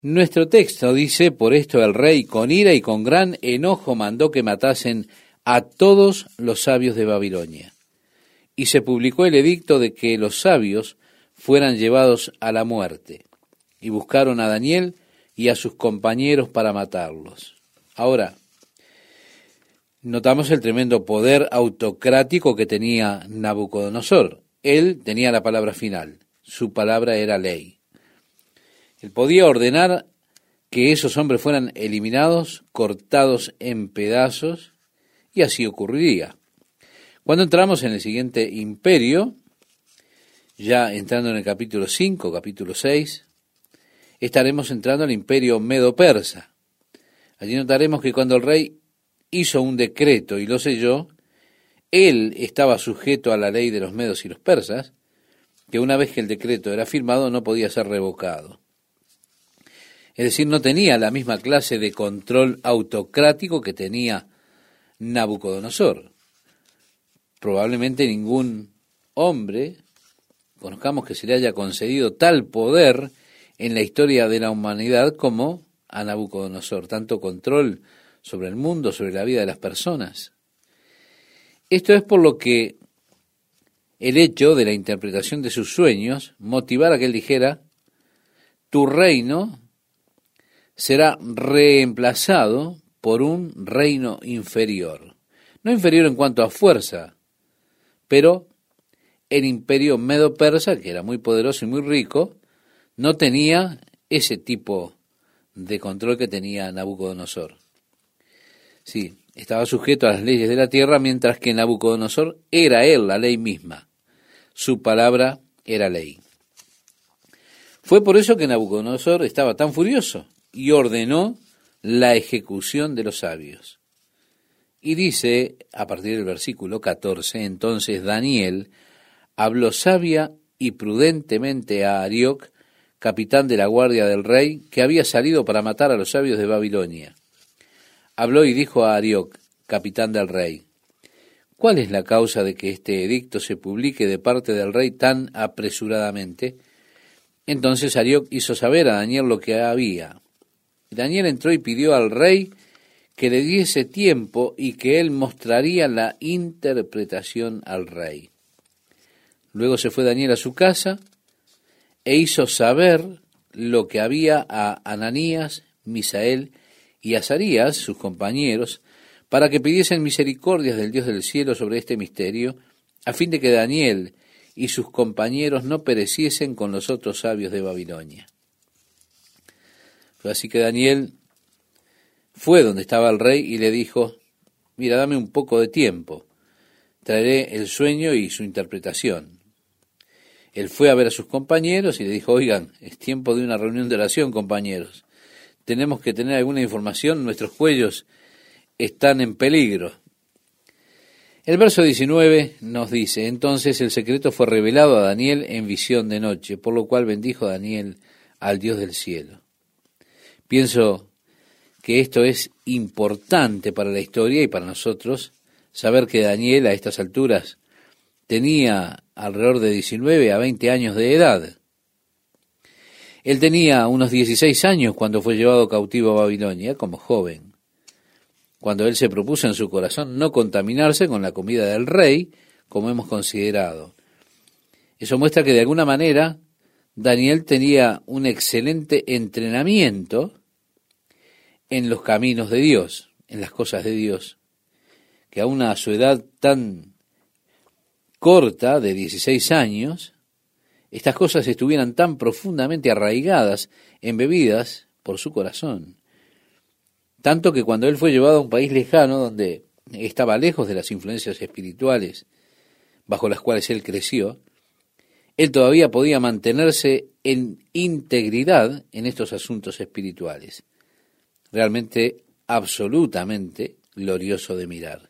Nuestro texto dice: por esto el rey con ira y con gran enojo mandó que matasen a todos los sabios de Babilonia. Y se publicó el edicto de que los sabios fueran llevados a la muerte. Y buscaron a Daniel y a sus compañeros para matarlos. Ahora, notamos el tremendo poder autocrático que tenía Nabucodonosor. Él tenía la palabra final. Su palabra era ley. Él podía ordenar que esos hombres fueran eliminados, cortados en pedazos, y así ocurriría. Cuando entramos en el siguiente imperio, ya entrando en el capítulo 5, capítulo 6, estaremos entrando al imperio medo-persa. Allí notaremos que cuando el rey hizo un decreto y lo selló, él estaba sujeto a la ley de los medos y los persas, que una vez que el decreto era firmado no podía ser revocado. Es decir, no tenía la misma clase de control autocrático que tenía Nabucodonosor. Probablemente ningún hombre conozcamos que se le haya concedido tal poder en la historia de la humanidad como a Nabucodonosor, tanto control sobre el mundo, sobre la vida de las personas. Esto es por lo que el hecho de la interpretación de sus sueños motivara que él dijera: tu reino será reemplazado por un reino inferior. No inferior en cuanto a fuerza, pero el imperio medo-persa, que era muy poderoso y muy rico, no tenía ese tipo de control que tenía Nabucodonosor. Sí, estaba sujeto a las leyes de la tierra, mientras que Nabucodonosor era él la ley misma. Su palabra era ley. Fue por eso que Nabucodonosor estaba tan furioso y ordenó la ejecución de los sabios. Y dice, a partir del versículo 14, entonces Daniel habló sabia y prudentemente a Arioc, capitán de la guardia del rey, que había salido para matar a los sabios de Babilonia. Habló y dijo a Arioc, capitán del rey: ¿cuál es la causa de que este edicto se publique de parte del rey tan apresuradamente? Entonces Arioc hizo saber a Daniel lo que había. Daniel entró y pidió al rey que le diese tiempo y que él mostraría la interpretación al rey. Luego se fue Daniel a su casa e hizo saber lo que había a Ananías, Misael y Azarías, sus compañeros, para que pidiesen misericordias del Dios del cielo sobre este misterio, a fin de que Daniel y sus compañeros no pereciesen con los otros sabios de Babilonia. Así que Daniel fue donde estaba el rey y le dijo: mira, dame un poco de tiempo, traeré el sueño y su interpretación. Él fue a ver a sus compañeros y le dijo: oigan, es tiempo de una reunión de oración, compañeros. Tenemos que tener alguna información, nuestros cuellos están en peligro. El verso 19 nos dice: entonces el secreto fue revelado a Daniel en visión de noche, por lo cual bendijo Daniel al Dios del cielo. Pienso que esto es importante para la historia y para nosotros, saber que Daniel a estas alturas tenía alrededor de 19 a 20 años de edad. Él tenía unos 16 años cuando fue llevado cautivo a Babilonia como joven, cuando él se propuso en su corazón no contaminarse con la comida del rey, como hemos considerado. Eso muestra que de alguna manera Daniel tenía un excelente entrenamiento en los caminos de Dios, en las cosas de Dios, que aún a su edad tan corta, de 16 años, estas cosas estuvieran tan profundamente arraigadas, embebidas por su corazón. Tanto que cuando él fue llevado a un país lejano, donde estaba lejos de las influencias espirituales bajo las cuales él creció, él todavía podía mantenerse en integridad en estos asuntos espirituales. Realmente, absolutamente glorioso de mirar.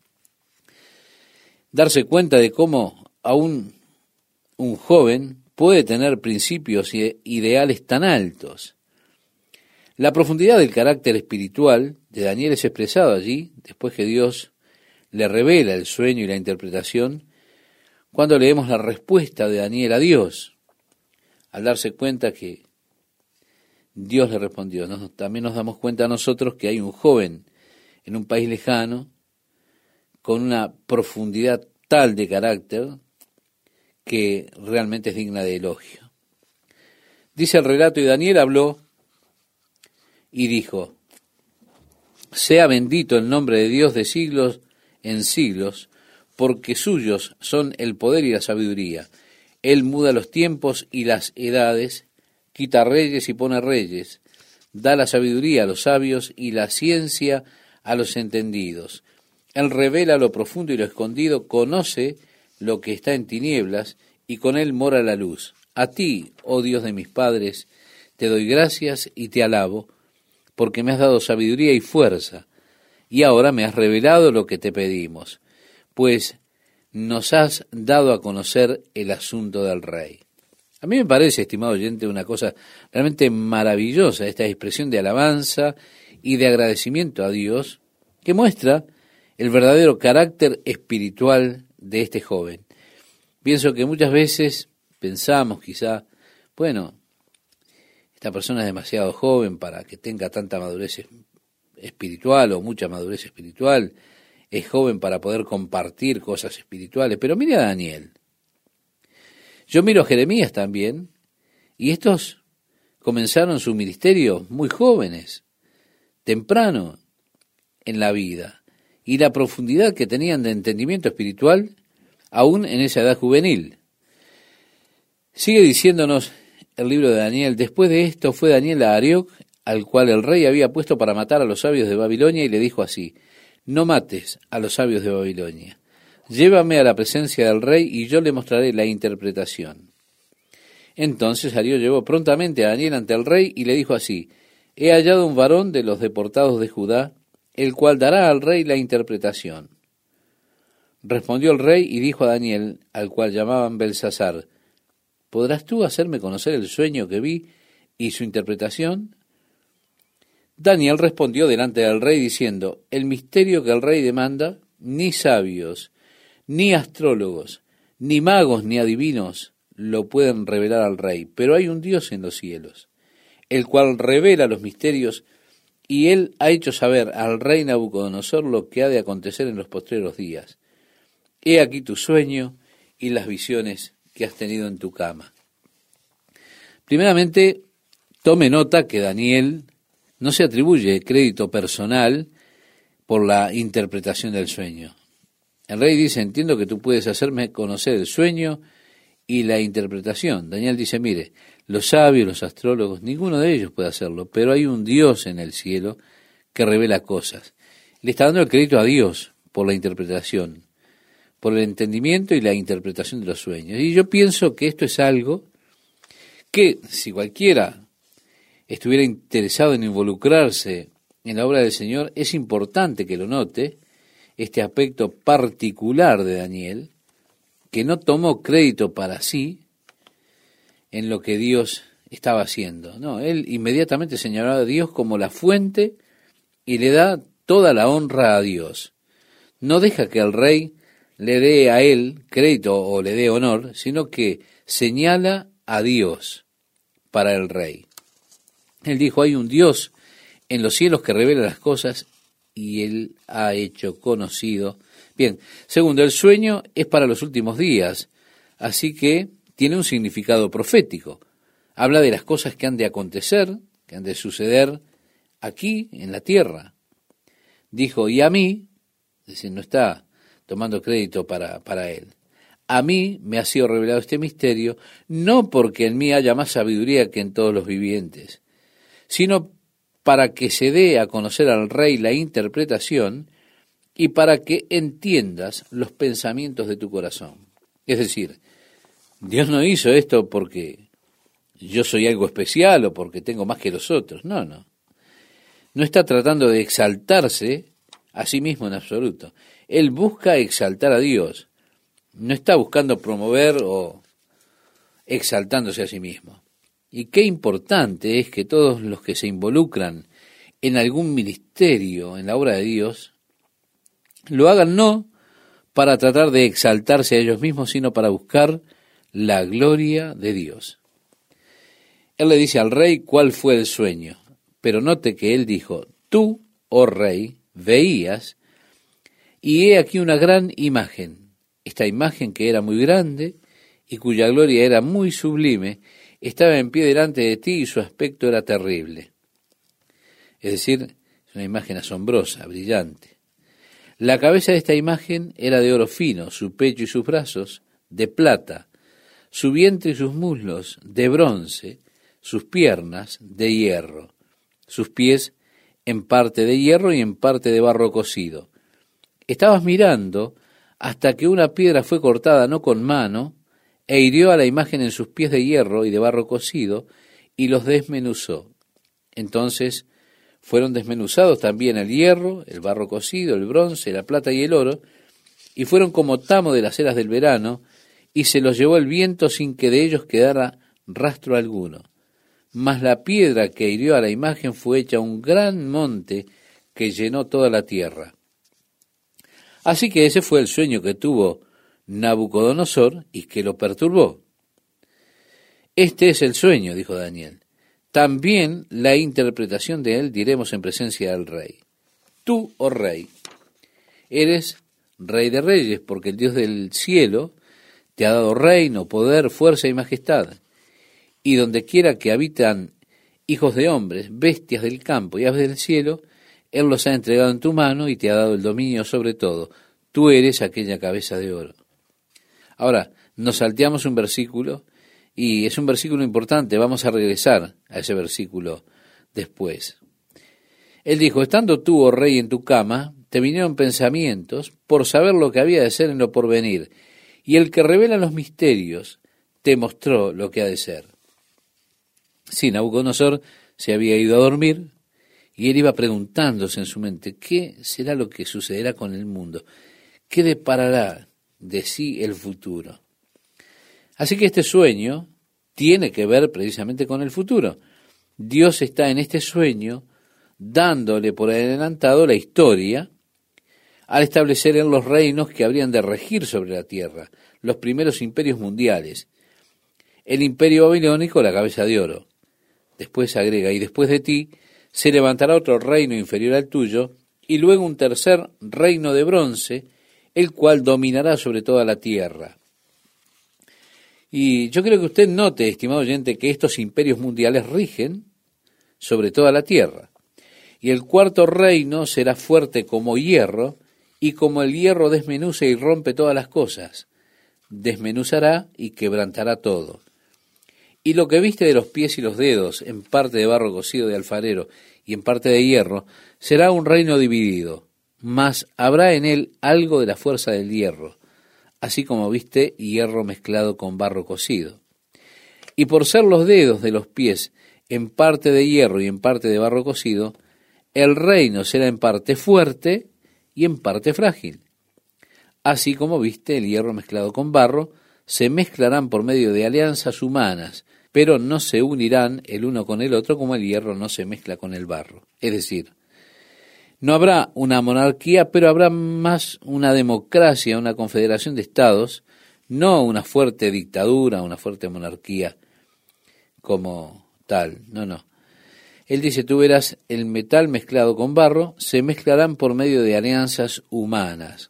Darse cuenta de cómo aún un joven puede tener principios e ideales tan altos. La profundidad del carácter espiritual de Daniel es expresado allí, después que Dios le revela el sueño y la interpretación, cuando leemos la respuesta de Daniel a Dios, al darse cuenta que Dios le respondió. También nos damos cuenta nosotros que hay un joven en un país lejano con una profundidad tal de carácter que realmente es digna de elogio. Dice el relato, y Daniel habló y dijo: sea bendito el nombre de Dios de siglos en siglos, porque suyos son el poder y la sabiduría. Él muda los tiempos y las edades, quita reyes y pone reyes, da la sabiduría a los sabios y la ciencia a los entendidos. Él revela lo profundo y lo escondido, conoce lo que está en tinieblas, y con él mora la luz. A ti, oh Dios de mis padres, te doy gracias y te alabo, porque me has dado sabiduría y fuerza, y ahora me has revelado lo que te pedimos, pues nos has dado a conocer el asunto del rey. A mí me parece, estimado oyente, una cosa realmente maravillosa, esta expresión de alabanza y de agradecimiento a Dios, que muestra el verdadero carácter espiritual de este joven. Pienso que muchas veces pensamos quizá, bueno, esta persona es demasiado joven para que tenga tanta madurez espiritual o mucha madurez espiritual, es joven para poder compartir cosas espirituales, pero mire a Daniel. Yo miro a Jeremías también, y estos comenzaron su ministerio muy jóvenes, temprano en la vida, y la profundidad que tenían de entendimiento espiritual aún en esa edad juvenil. Sigue diciéndonos el libro de Daniel: después de esto fue Daniel a Arioc, al cual el rey había puesto para matar a los sabios de Babilonia, y le dijo así: no mates a los sabios de Babilonia, llévame a la presencia del rey y yo le mostraré la interpretación. Entonces Arioc llevó prontamente a Daniel ante el rey y le dijo así: he hallado un varón de los deportados de Judá, el cual dará al rey la interpretación. Respondió el rey y dijo a Daniel, al cual llamaban Belsasar: ¿podrás tú hacerme conocer el sueño que vi y su interpretación? Daniel respondió delante del rey diciendo: el misterio que el rey demanda, ni sabios, ni astrólogos, ni magos, ni adivinos lo pueden revelar al rey, pero hay un Dios en los cielos, el cual revela los misterios, y él ha hecho saber al rey Nabucodonosor lo que ha de acontecer en los postreros días. He aquí tu sueño y las visiones que has tenido en tu cama. Primeramente, tome nota que Daniel no se atribuye crédito personal por la interpretación del sueño. El rey dice: entiendo que tú puedes hacerme conocer el sueño y la interpretación. Daniel dice: mire, los sabios, los astrólogos, ninguno de ellos puede hacerlo, pero hay un Dios en el cielo que revela cosas. Le está dando el crédito a Dios por la interpretación, por el entendimiento y la interpretación de los sueños. Y yo pienso que esto es algo que, si cualquiera estuviera interesado en involucrarse en la obra del Señor, es importante que lo note, este aspecto particular de Daniel, que no tomó crédito para sí en lo que Dios estaba haciendo. No, él inmediatamente señaló a Dios como la fuente y le da toda la honra a Dios. No deja que el rey le dé a él crédito o le dé honor, sino que señala a Dios para el rey. Él dijo: hay un Dios en los cielos que revela las cosas y él ha hecho conocido. Bien, segundo, el sueño es para los últimos días, así que tiene un significado profético. Habla de las cosas que han de acontecer, que han de suceder aquí en la tierra. Dijo: y a mí, es decir, no está tomando crédito para él, a mí me ha sido revelado este misterio, no porque en mí haya más sabiduría que en todos los vivientes, sino para que se dé a conocer al rey la interpretación y para que entiendas los pensamientos de tu corazón. Es decir, Dios no hizo esto porque yo soy algo especial o porque tengo más que los otros. No, no. No está tratando de exaltarse a sí mismo en absoluto. Él busca exaltar a Dios. No está buscando promover o exaltándose a sí mismo. Y qué importante es que todos los que se involucran en algún ministerio en la obra de Dios lo hagan no para tratar de exaltarse a ellos mismos, sino para buscar la gloria de Dios. Él le dice al rey cuál fue el sueño, pero note que él dijo, tú, oh rey, veías, y he aquí una gran imagen. Esta imagen que era muy grande y cuya gloria era muy sublime, estaba en pie delante de ti y su aspecto era terrible. Es decir, es una imagen asombrosa, brillante. La cabeza de esta imagen era de oro fino, su pecho y sus brazos de plata, su vientre y sus muslos de bronce, sus piernas de hierro, sus pies en parte de hierro y en parte de barro cocido. Estabas mirando hasta que una piedra fue cortada no con mano, e hirió a la imagen en sus pies de hierro y de barro cocido, y los desmenuzó. Entonces fueron desmenuzados también el hierro, el barro cocido, el bronce, la plata y el oro, y fueron como tamo de las eras del verano, y se los llevó el viento sin que de ellos quedara rastro alguno. Mas la piedra que hirió a la imagen fue hecha un gran monte que llenó toda la tierra. Así que ese fue el sueño que tuvo Nabucodonosor y que lo perturbó. Este es el sueño, dijo Daniel. También la interpretación de él diremos en presencia del rey. Tú, oh rey, eres rey de reyes, porque el Dios del cielo te ha dado reino, poder, fuerza y majestad. Y donde quiera que habitan hijos de hombres, bestias del campo y aves del cielo, Él los ha entregado en tu mano y te ha dado el dominio sobre todo. Tú eres aquella cabeza de oro. Ahora, nos salteamos un versículo, y es un versículo importante, vamos a regresar a ese versículo después. Él dijo, estando tú, oh rey, en tu cama, te vinieron pensamientos por saber lo que había de ser en lo porvenir, y el que revela los misterios te mostró lo que ha de ser. Sí, Nabucodonosor se había ido a dormir, y él iba preguntándose en su mente, ¿qué será lo que sucederá con el mundo? ¿Qué deparará de sí el futuro? Así que este sueño tiene que ver precisamente con el futuro. Dios está en este sueño dándole por adelantado la historia al establecer en los reinos que habrían de regir sobre la tierra, los primeros imperios mundiales. El imperio babilónico, la cabeza de oro. Después agrega, y después de ti se levantará otro reino inferior al tuyo, y luego un tercer reino de bronce, el cual dominará sobre toda la tierra. Y yo creo que usted note, estimado oyente, que estos imperios mundiales rigen sobre toda la tierra. Y el cuarto reino será fuerte como hierro, y como el hierro desmenuza y rompe todas las cosas, desmenuzará y quebrantará todo. Y lo que viste de los pies y los dedos, en parte de barro cocido de alfarero y en parte de hierro, será un reino dividido, mas habrá en él algo de la fuerza del hierro, así como viste hierro mezclado con barro cocido. Y por ser los dedos de los pies en parte de hierro y en parte de barro cocido, el reino será en parte fuerte y en parte frágil. Así como viste el hierro mezclado con barro, se mezclarán por medio de alianzas humanas, pero no se unirán el uno con el otro como el hierro no se mezcla con el barro. Es decir, no habrá una monarquía, pero habrá más una democracia, una confederación de estados, no una fuerte dictadura, una fuerte monarquía como tal, no. Él dice, tú verás el metal mezclado con barro, se mezclarán por medio de alianzas humanas.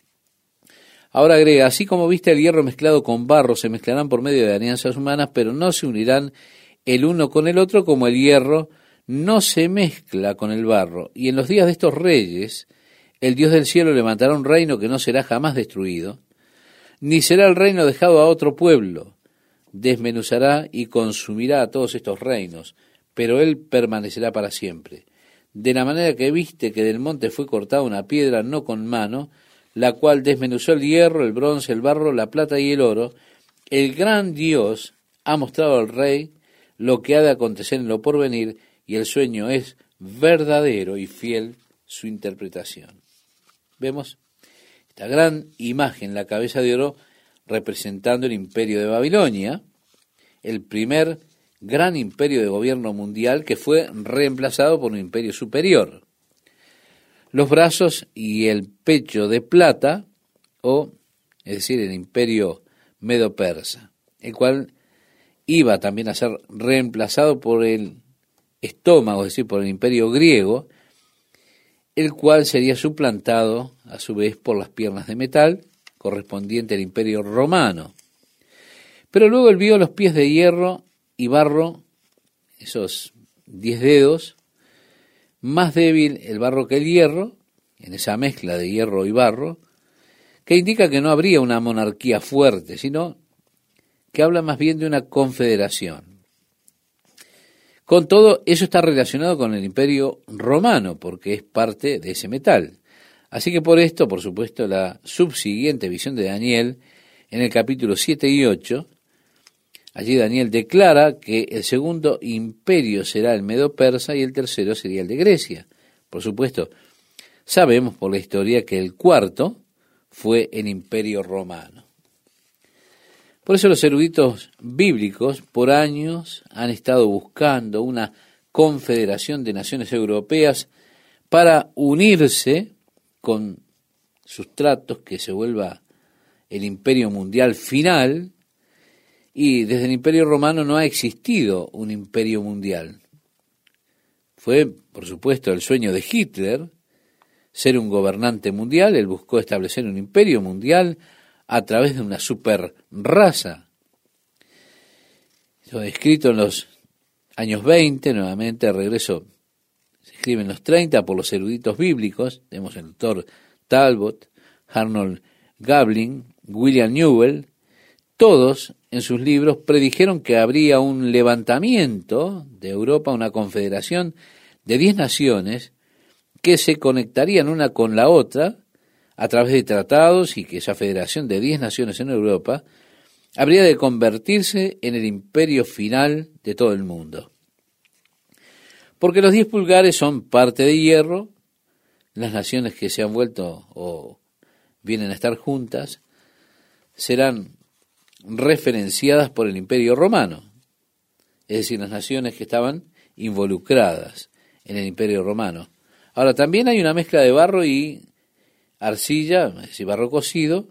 Ahora agrega, así como viste el hierro mezclado con barro, se mezclarán por medio de alianzas humanas, pero no se unirán el uno con el otro como el hierro no se mezcla con el barro. Y en los días de estos reyes, el Dios del cielo levantará un reino que no será jamás destruido, ni será el reino dejado a otro pueblo. Desmenuzará y consumirá a todos estos reinos, pero él permanecerá para siempre. De la manera que viste que del monte fue cortada una piedra no con mano, la cual desmenuzó el hierro, el bronce, el barro, la plata y el oro, el gran Dios ha mostrado al rey lo que ha de acontecer en lo porvenir, y el sueño es verdadero y fiel su interpretación. Vemos esta gran imagen, la cabeza de oro, representando el imperio de Babilonia, el primer gran imperio de gobierno mundial que fue reemplazado por un imperio superior. Los brazos y el pecho de plata, es decir, el imperio medo-persa, el cual iba también a ser reemplazado por el estómago, es decir, por el imperio griego, el cual sería suplantado a su vez por las piernas de metal, correspondiente al imperio romano. Pero luego él vio los pies de hierro y barro, esos 10 dedos, más débil el barro que el hierro, en esa mezcla de hierro y barro, que indica que no habría una monarquía fuerte, sino que habla más bien de una confederación. Con todo, eso está relacionado con el imperio romano, porque es parte de ese metal. Así que por esto, por supuesto, la subsiguiente visión de Daniel, en el capítulo 7 y 8, allí Daniel declara que el segundo imperio será el medo-persa y el tercero sería el de Grecia. Por supuesto, sabemos por la historia que el cuarto fue el imperio romano. Por eso los eruditos bíblicos por años han estado buscando una confederación de naciones europeas para unirse con sustratos que se vuelva el imperio mundial final, y desde el imperio romano no ha existido un imperio mundial. Fue, por supuesto, el sueño de Hitler ser un gobernante mundial. Él buscó establecer un imperio mundial a través de una super raza. Eso escrito en los años 20, nuevamente, de regreso, se escribe en los 30 por los eruditos bíblicos. Tenemos el doctor Talbot, Arnold Gabling, William Newell. Todos en sus libros predijeron que habría un levantamiento de Europa, una confederación de 10 naciones que se conectarían una con la otra a través de tratados, y que esa federación de 10 naciones en Europa habría de convertirse en el imperio final de todo el mundo. Porque los 10 pulgares son parte de hierro, las naciones que se han vuelto o vienen a estar juntas serán referenciadas por el imperio romano, es decir, las naciones que estaban involucradas en el imperio romano. Ahora, también hay una mezcla de barro y arcilla, es decir, barro cocido,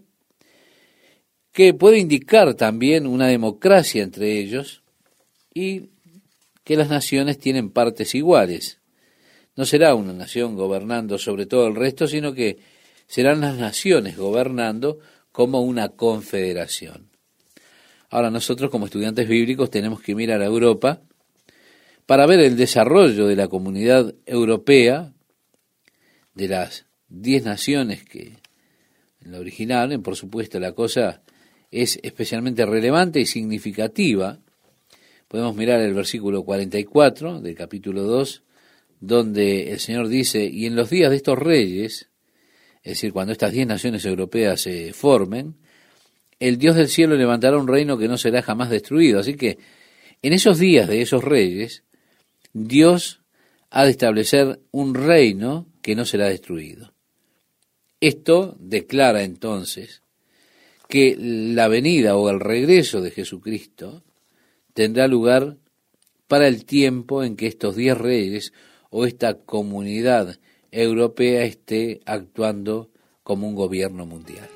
que puede indicar también una democracia entre ellos y que las naciones tienen partes iguales. No será una nación gobernando sobre todo el resto, sino que serán las naciones gobernando como una confederación. Ahora nosotros como estudiantes bíblicos tenemos que mirar a Europa para ver el desarrollo de la comunidad europea, de las 10 naciones que en la original, por supuesto la cosa es especialmente relevante y significativa. Podemos mirar el versículo 44 del capítulo 2, donde el Señor dice: y en los días de estos reyes, es decir, cuando estas 10 naciones europeas se formen, el Dios del cielo levantará un reino que no será jamás destruido. Así que en esos días de esos reyes, Dios ha de establecer un reino que no será destruido. Esto declara entonces que la venida o el regreso de Jesucristo tendrá lugar para el tiempo en que estos 10 reyes o esta comunidad europea esté actuando como un gobierno mundial.